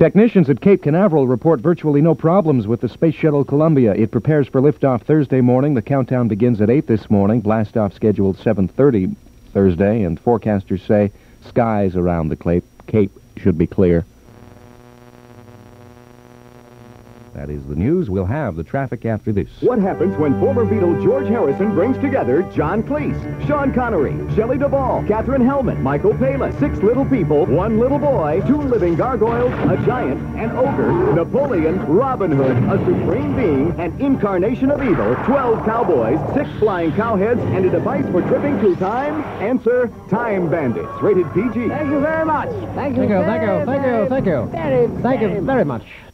Technicians at Cape Canaveral report virtually no problems with the Space Shuttle Columbia. It prepares for liftoff Thursday morning. The countdown begins at 8 this morning. Blastoff scheduled 7:30 Thursday, and forecasters say skies around the Cape should be clear. That is the news. We'll have the traffic after this. What happens when former Beatle George Harrison brings together John Cleese, Sean Connery, Shelley Duvall, Katherine Hellman, Michael Palin, 6 little people, 1 little boy, 2 living gargoyles, a giant, an ogre, Napoleon, Robin Hood, a supreme being, an incarnation of evil, 12 cowboys, 6 flying cowheads, and a device for tripping through time? Answer, Time Bandits. Rated PG. Thank you very much. Thank you very much.